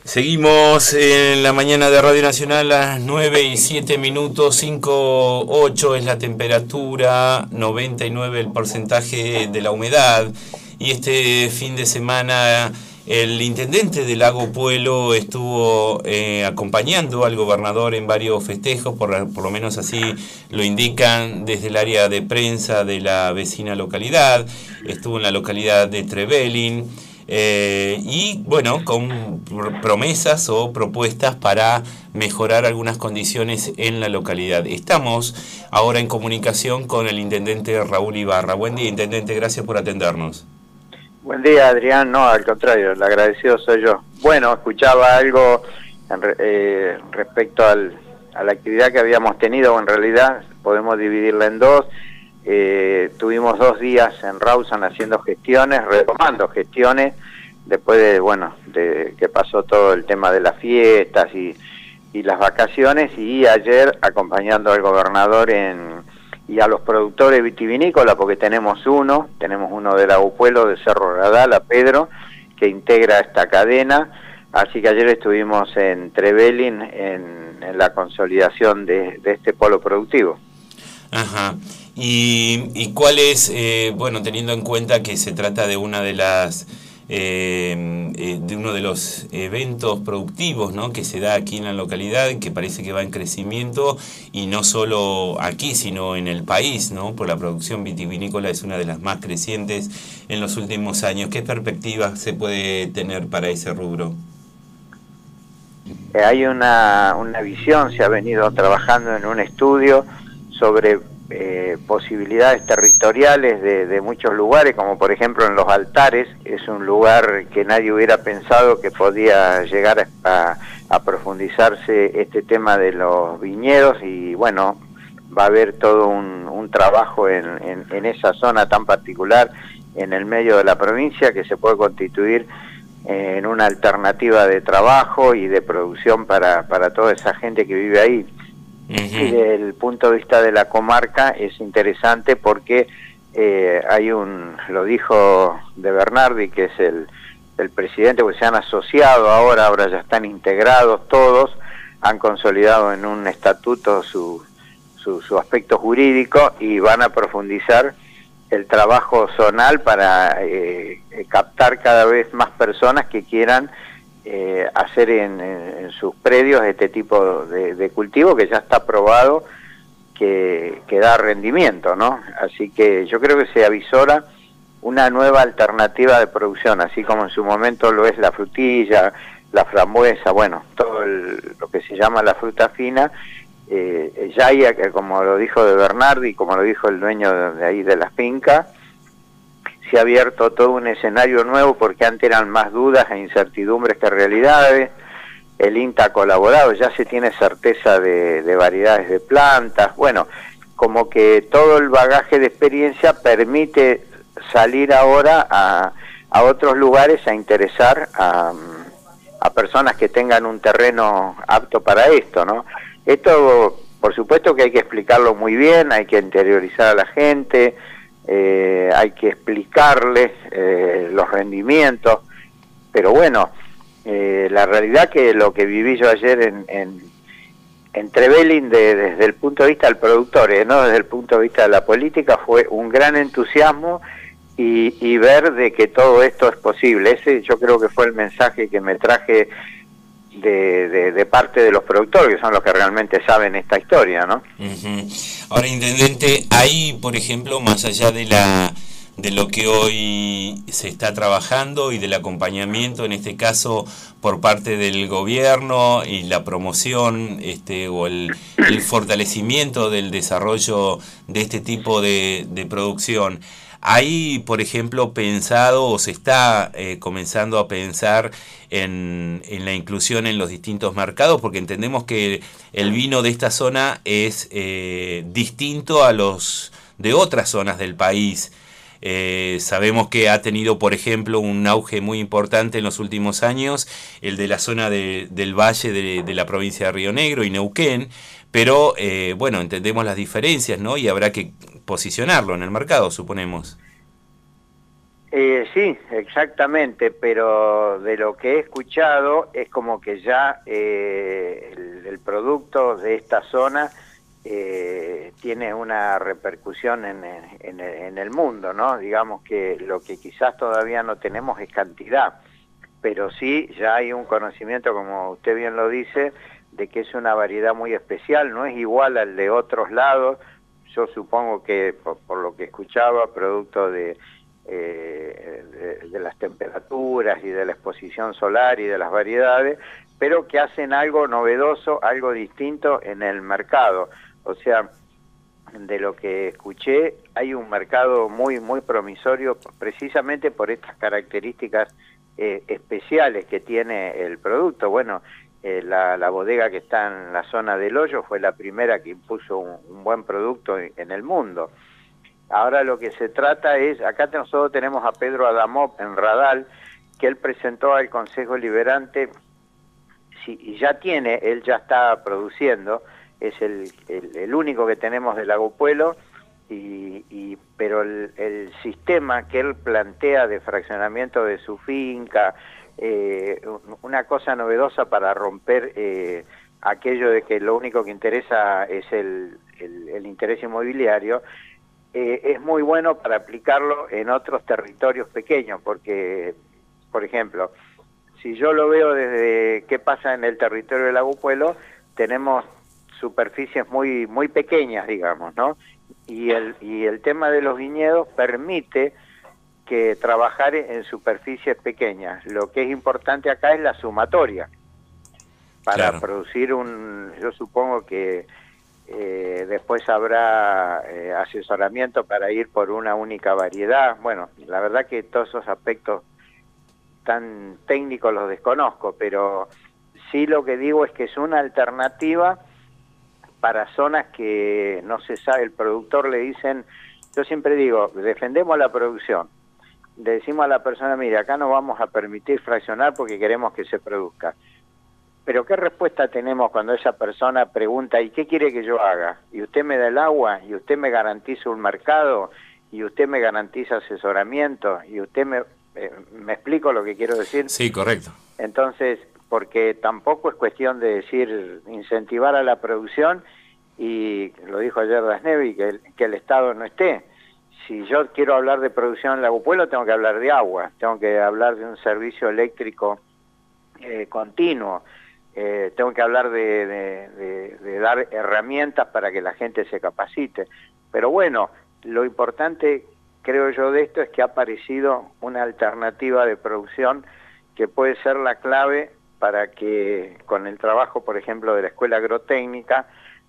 Seguimos en la mañana de Radio Nacional a las 9:07, 5,8 es la temperatura, 99 el porcentaje de la humedad. Y este fin de semana el intendente de Lago Puelo estuvo acompañando al gobernador en varios festejos, por lo menos así lo indican desde el área de prensa de la vecina localidad. Estuvo en la localidad de Trevelin. Y bueno, con promesas o propuestas para mejorar algunas condiciones en la localidad. Estamos ahora en comunicación con el intendente Raúl Ibarra. Buen día, intendente, gracias por atendernos. Buen día, Adrián. No, al contrario, el agradecido soy yo. Bueno, escuchaba algo respecto a la actividad que habíamos tenido, o en realidad podemos dividirla en dos. Tuvimos 2 días en Rawson haciendo gestiones, retomando gestiones, después de que pasó todo el tema de las fiestas y las vacaciones, y ayer acompañando al gobernador y a los productores vitivinícolas, porque tenemos uno de Lago Puelo, de Cerro Radal, a Pedro, que integra esta cadena, así que ayer estuvimos en Trevelin en la consolidación de este polo productivo. Ajá. ¿Y cuál es, bueno, teniendo en cuenta que se trata de una de las de uno de los eventos productivos, ¿no?, que se da aquí en la localidad, que parece que va en crecimiento, y no solo aquí, sino en el país, ¿no?, por la producción vitivinícola es una de las más crecientes en los últimos años? ¿Qué perspectivas se puede tener para ese rubro? Hay una visión, se ha venido trabajando en un estudio sobre posibilidades territoriales de muchos lugares, como por ejemplo en Los Altares. Es un lugar que nadie hubiera pensado que podía llegar a profundizarse este tema de los viñedos, y bueno, va a haber todo un trabajo en esa zona tan particular en el medio de la provincia, que se puede constituir en una alternativa de trabajo y de producción para toda esa gente que vive ahí. Y desde el punto de vista de la comarca es interesante porque lo dijo De Bernardi, que es el presidente, porque se han asociado ahora ya están integrados todos, han consolidado en un estatuto su aspecto jurídico, y van a profundizar el trabajo zonal para captar cada vez más personas que quieran hacer en sus predios este tipo de cultivo, que ya está probado que da rendimiento, ¿no? Así que yo creo que se avisora una nueva alternativa de producción, así como en su momento lo es la frutilla, la frambuesa, bueno, todo lo que se llama la fruta fina. Ya hay, como lo dijo De Bernardi, como lo dijo el dueño de ahí de la finca, se ha abierto todo un escenario nuevo, porque antes eran más dudas e incertidumbres que realidades. El INTA ha colaborado, ya se tiene certeza de variedades de plantas. Bueno, como que todo el bagaje de experiencia permite salir ahora a otros lugares a interesar a personas que tengan un terreno apto para esto, ¿no? Esto, por supuesto que hay que explicarlo muy bien, hay que interiorizar a la gente, hay que explicarles los rendimientos, pero bueno, la realidad que lo que viví yo ayer en Trevelin, desde el punto de vista del productor, no desde el punto de vista de la política, fue un gran entusiasmo, y ver de que todo esto es posible. Ese yo creo que fue el mensaje que me traje de parte de los productores, que son los que realmente saben esta historia, ¿no? Ahora, intendente, hay, por ejemplo, más allá de lo que hoy se está trabajando y del acompañamiento, en este caso por parte del gobierno, y la promoción o el fortalecimiento del desarrollo de este tipo de producción, ¿hay, por ejemplo, pensado o se está comenzando a pensar en la inclusión en los distintos mercados? Porque entendemos que el vino de esta zona es distinto a los de otras zonas del país. Sabemos que ha tenido, por ejemplo, un auge muy importante en los últimos años, el de la zona del valle de la provincia de Río Negro y Neuquén, pero bueno, entendemos las diferencias, ¿no? Y habrá que posicionarlo en el mercado, suponemos. Sí, exactamente, pero de lo que he escuchado es como que ya el producto de esta zona tiene una repercusión en el mundo, ¿no? Digamos que lo que quizás todavía no tenemos es cantidad, pero sí ya hay un conocimiento, como usted bien lo dice, de que es una variedad muy especial, no es igual al de otros lados. Yo supongo que por lo que escuchaba, producto de las temperaturas y de la exposición solar y de las variedades, pero que hacen algo novedoso, algo distinto en el mercado. O sea, de lo que escuché, hay un mercado muy promisorio precisamente por estas características especiales que tiene el producto. Bueno, la bodega que está en la zona del Hoyo fue la primera que impuso un buen producto en el mundo. Ahora lo que se trata es, acá nosotros tenemos a Pedro Adamov en Radal, que él presentó al Consejo Liberante, y ya tiene, él ya está produciendo, es el único que tenemos del Lagopuelo, pero el sistema que él plantea de fraccionamiento de su finca, una cosa novedosa para romper aquello de que lo único que interesa es el interés inmobiliario, es muy bueno para aplicarlo en otros territorios pequeños, porque, por ejemplo, si yo lo veo desde qué pasa en el territorio del Lagopuelo, tenemos superficies muy pequeñas, digamos, ¿no? Y el tema de los viñedos permite que trabajar en superficies pequeñas. Lo que es importante acá es la sumatoria para producir yo supongo que después habrá asesoramiento para ir por una única variedad. Bueno, la verdad que todos esos aspectos tan técnicos los desconozco, pero sí lo que digo es que es una alternativa para zonas que no se sabe. El productor le dicen, yo siempre digo, defendemos la producción, le decimos a la persona, mire, acá no vamos a permitir fraccionar porque queremos que se produzca. Pero ¿qué respuesta tenemos cuando esa persona pregunta, ¿y qué quiere que yo haga? Y usted me da el agua, y usted me garantiza un mercado, y usted me garantiza asesoramiento, y usted ¿me explico lo que quiero decir? Sí, correcto. Entonces, porque tampoco es cuestión de decir, incentivar a la producción, y lo dijo ayer Dasnevi, que el Estado no esté. Si yo quiero hablar de producción en Lagopuelo, tengo que hablar de agua, tengo que hablar de un servicio eléctrico continuo. Tengo que hablar de dar herramientas para que la gente se capacite. Pero bueno, lo importante, creo yo, de esto es que ha aparecido una alternativa de producción que puede ser la clave para que con el trabajo, por ejemplo, de la Escuela Agrotécnica,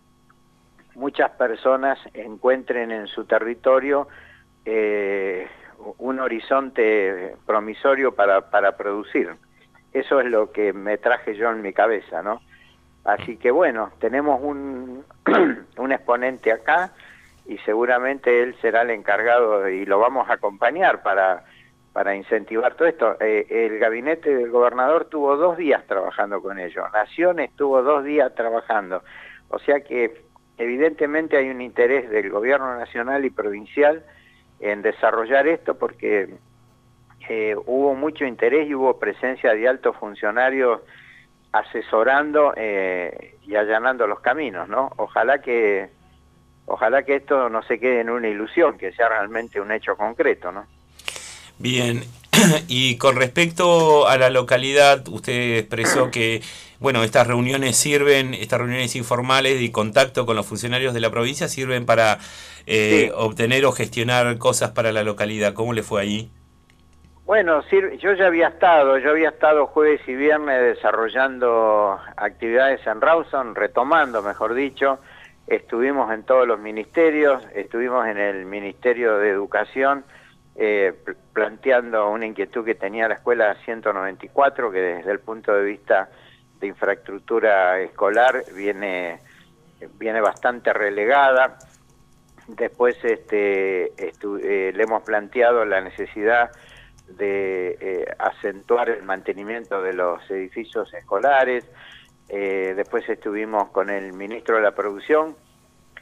muchas personas encuentren en su territorio un horizonte promisorio para producir. Eso es lo que me traje yo en mi cabeza, ¿no? Así que bueno, tenemos un exponente acá y seguramente él será el encargado y lo vamos a acompañar para incentivar todo esto. El gabinete del gobernador tuvo 2 días trabajando con ello, Nación estuvo 2 días trabajando, o sea que evidentemente hay un interés del gobierno nacional y provincial en desarrollar esto porque hubo mucho interés y hubo presencia de altos funcionarios asesorando y allanando los caminos, ¿no? Ojalá que esto no se quede en una ilusión, que sea realmente un hecho concreto, ¿no? Bien, y con respecto a la localidad, usted expresó que, bueno, estas reuniones informales y contacto con los funcionarios de la provincia sirven para Sí. obtener o gestionar cosas para la localidad. ¿Cómo le fue ahí? Bueno, sí, yo había estado jueves y viernes desarrollando actividades en Rawson, retomando, mejor dicho. Estuvimos en todos los ministerios, estuvimos en el Ministerio de Educación, planteando una inquietud que tenía la Escuela 194, que desde el punto de vista de infraestructura escolar viene bastante relegada. Después le hemos planteado la necesidad de acentuar el mantenimiento de los edificios escolares. Después estuvimos con el ministro de la Producción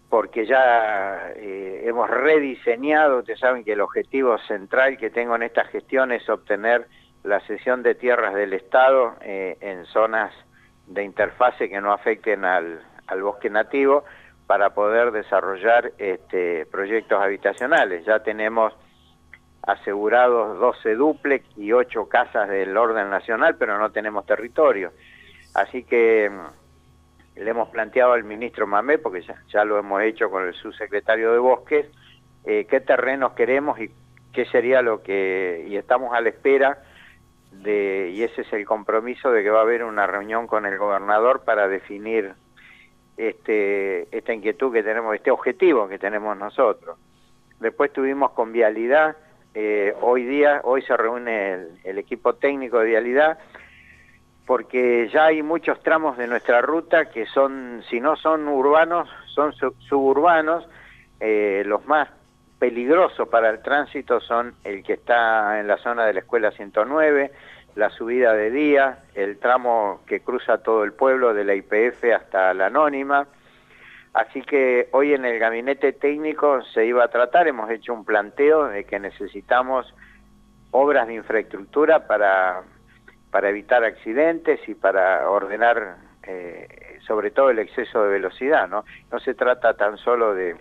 porque ya hemos rediseñado. Ustedes saben que el objetivo central que tengo en esta gestión es obtener la cesión de tierras del Estado en zonas de interfase que no afecten al bosque nativo, para poder desarrollar proyectos habitacionales. Ya tenemos asegurados 12 dúplex y 8 casas del orden nacional, pero no tenemos territorio. Así que le hemos planteado al ministro Mamé, porque ya lo hemos hecho con el subsecretario de Bosques, qué terrenos queremos y qué sería lo que... Y estamos a la espera y ese es el compromiso de que va a haber una reunión con el gobernador para definir esta inquietud que tenemos, este objetivo que tenemos nosotros. Después tuvimos con Vialidad, hoy se reúne el equipo técnico de Vialidad, porque ya hay muchos tramos de nuestra ruta que son, si no son urbanos, son suburbanos. Los más peligrosos para el tránsito son el que está en la zona de la Escuela 109, la subida de día, el tramo que cruza todo el pueblo de la YPF hasta la Anónima. Así que hoy en el gabinete técnico se iba a tratar, hemos hecho un planteo de que necesitamos obras de infraestructura para evitar accidentes y para ordenar sobre todo el exceso de velocidad, ¿no? No se trata tan solo de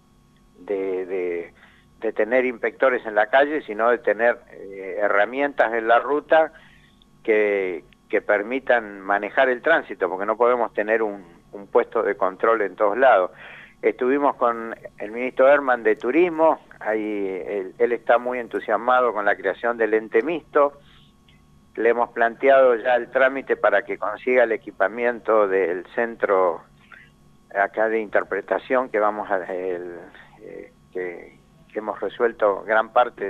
tener inspectores en la calle, sino de tener herramientas en la ruta que permitan manejar el tránsito, porque no podemos tener un puesto de control en todos lados. Estuvimos con el ministro Herman de Turismo, ahí él está muy entusiasmado con la creación del ente mixto. Le hemos planteado ya el trámite para que consiga el equipamiento del centro acá de interpretación que vamos a... que hemos resuelto gran parte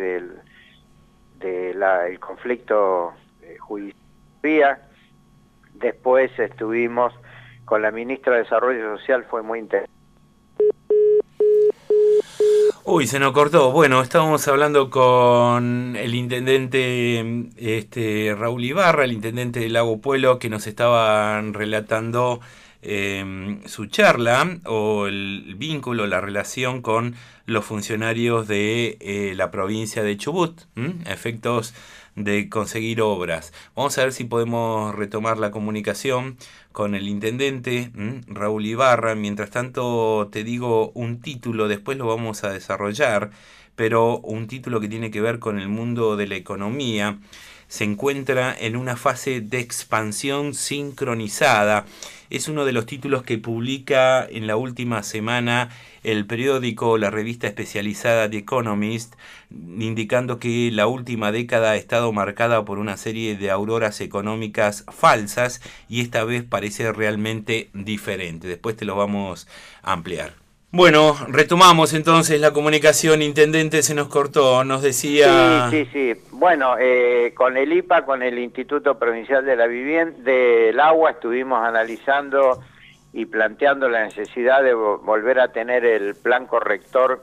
del conflicto judicial. Después estuvimos con la ministra de Desarrollo Social, fue muy interesante. Uy, se nos cortó. Bueno, estábamos hablando con el intendente Raúl Ibarra, el intendente de Lago Puelo, que nos estaba relatando su charla o el vínculo, la relación con los funcionarios de la provincia de Chubut, efectos de conseguir obras. Vamos a ver si podemos retomar la comunicación con el intendente Raúl Ibarra. Mientras tanto te digo un título, después lo vamos a desarrollar, pero un título que tiene que ver con el mundo de la economía. Se encuentra en una fase de expansión sincronizada. Es uno de los títulos que publica en la última semana el periódico, la revista especializada The Economist, indicando que la última década ha estado marcada por una serie de auroras económicas falsas y esta vez parece realmente diferente. Después te lo vamos a ampliar. Bueno, retomamos entonces la comunicación. Intendente, se nos cortó, nos decía... Sí. Bueno, con el IPA, con el Instituto Provincial de la Vivienda, del Agua, estuvimos analizando y planteando la necesidad de volver a tener el plan corrector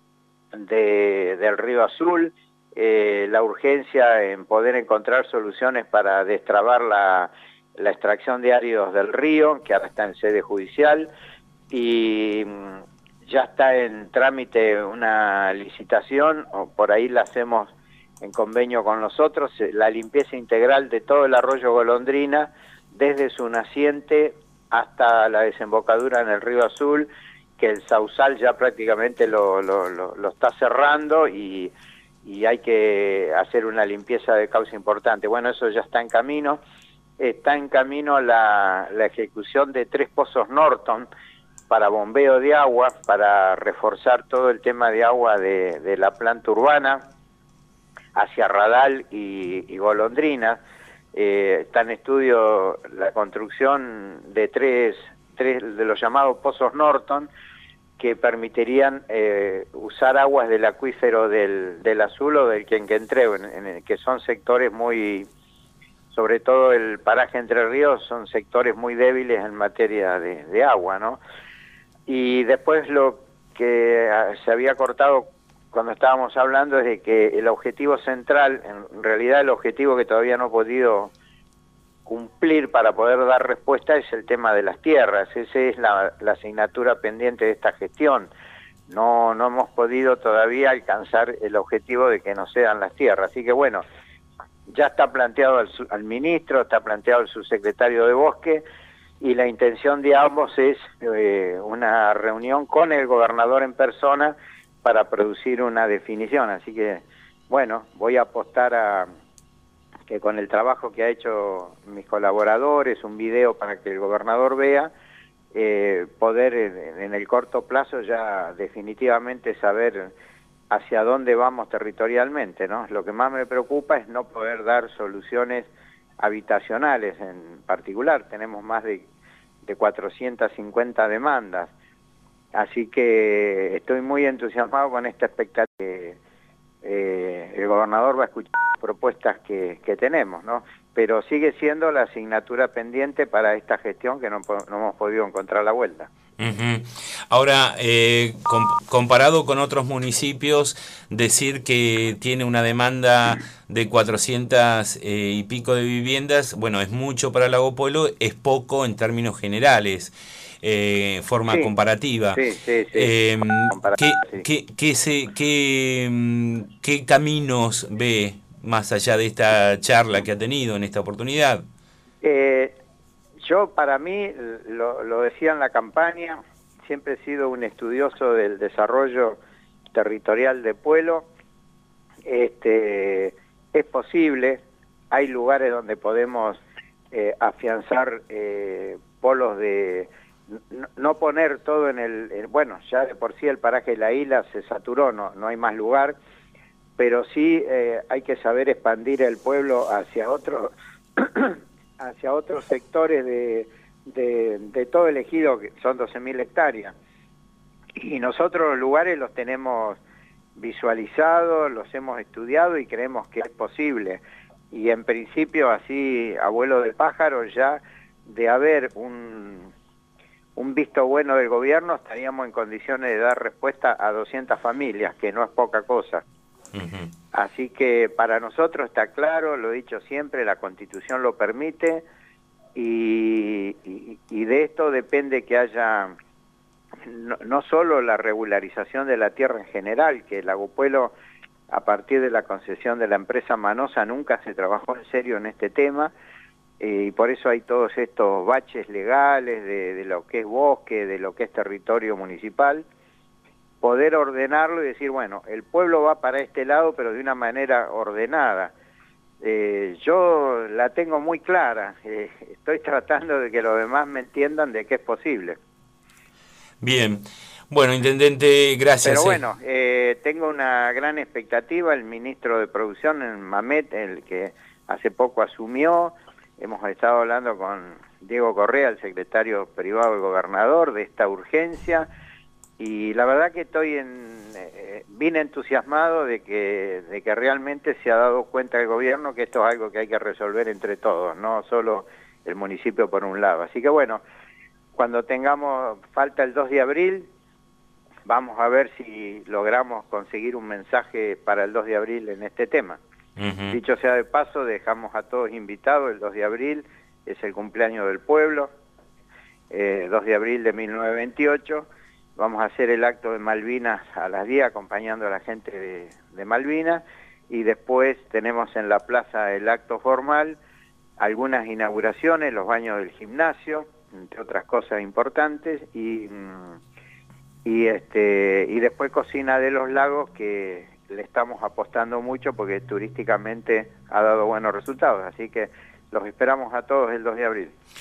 del Río Azul, la urgencia en poder encontrar soluciones para destrabar la extracción de áridos del río, que ahora está en sede judicial, y ya está en trámite una licitación, o por ahí la hacemos en convenio con nosotros, la limpieza integral de todo el arroyo Golondrina, desde su naciente hasta la desembocadura en el Río Azul, que el Sausal ya prácticamente lo está cerrando y hay que hacer una limpieza de causa importante. Bueno, eso ya está en camino. Está en camino la ejecución de 3 pozos Norton para bombeo de agua, para reforzar todo el tema de agua de la planta urbana hacia Radal y Golondrina. Está en estudio la construcción de tres de los llamados pozos Norton, que permitirían usar aguas del acuífero del Azul o del Quenquentreu, que son sectores muy, sobre todo el paraje Entre Ríos, son sectores muy débiles en materia de agua, ¿no? Y después lo que se había cortado cuando estábamos hablando es de que el objetivo central, en realidad el objetivo que todavía no ha podido cumplir para poder dar respuesta es el tema de las tierras. Esa es la asignatura pendiente de esta gestión. No hemos podido todavía alcanzar el objetivo de que no sean las tierras. Así que bueno, ya está planteado al ministro, está planteado al subsecretario de Bosque, y la intención de ambos es una reunión con el gobernador en persona para producir una definición. Así que bueno, voy a apostar a que con el trabajo que ha hecho mis colaboradores, un video para que el gobernador vea, poder en el corto plazo ya definitivamente saber hacia dónde vamos territorialmente, ¿no? Lo que más me preocupa es no poder dar soluciones habitacionales en particular. Tenemos más de 450 demandas, así que estoy muy entusiasmado con esta expectativa. El gobernador va a escuchar las propuestas que tenemos, ¿no? Pero sigue siendo la asignatura pendiente para esta gestión que no hemos podido encontrar la vuelta. Ahora, comparado con otros municipios, decir que tiene una demanda de 400 y pico de viviendas, bueno, es mucho para Lago Puelo, es poco en términos generales. Forma comparativa. Sí. ¿Qué caminos ve más allá de esta charla que ha tenido en esta oportunidad? Yo, para mí, lo decía en la campaña, siempre he sido un estudioso del desarrollo territorial de Puelo. Es posible, hay lugares donde podemos afianzar polos de... No poner todo en el... Bueno, ya de por sí el paraje de la isla se saturó, no hay más lugar, pero sí hay que saber expandir el pueblo hacia otros hacia otros sectores de todo el ejido, que son 12.000 hectáreas. Y nosotros los lugares los tenemos visualizados, los hemos estudiado y creemos que es posible. Y en principio, así, a vuelo de pájaro, ya de haber un visto bueno del gobierno, estaríamos en condiciones de dar respuesta a 200 familias, que no es poca cosa. Así que para nosotros está claro, lo he dicho siempre, la Constitución lo permite, y de esto depende que haya no solo la regularización de la tierra en general, que Lago Puelo, a partir de la concesión de la empresa Manosa, nunca se trabajó en serio en este tema, y por eso hay todos estos baches legales de lo que es bosque, de lo que es territorio municipal. Poder ordenarlo y decir, bueno, el pueblo va para este lado, pero de una manera ordenada. Yo la tengo muy clara, estoy tratando de que los demás me entiendan de que es posible. Bien, bueno, intendente, gracias. Pero bueno, tengo una gran expectativa. El ministro de Producción, Mamet, el que hace poco asumió, hemos estado hablando con Diego Correa, el secretario privado del gobernador, de esta urgencia, y la verdad que estoy bien entusiasmado de que realmente se ha dado cuenta el gobierno que esto es algo que hay que resolver entre todos, no solo el municipio por un lado. Así que bueno, cuando falta el 2 de abril, vamos a ver si logramos conseguir un mensaje para el 2 de abril en este tema. Dicho sea de paso, dejamos a todos invitados. El 2 de abril es el cumpleaños del pueblo, 2 de abril de 1928. Vamos a hacer el acto de Malvinas a las 10, acompañando a la gente de Malvinas, y después tenemos en la plaza el acto formal, algunas inauguraciones, los baños del gimnasio, entre otras cosas importantes, y después Cocina de los Lagos, que le estamos apostando mucho porque turísticamente ha dado buenos resultados, así que los esperamos a todos el 2 de abril.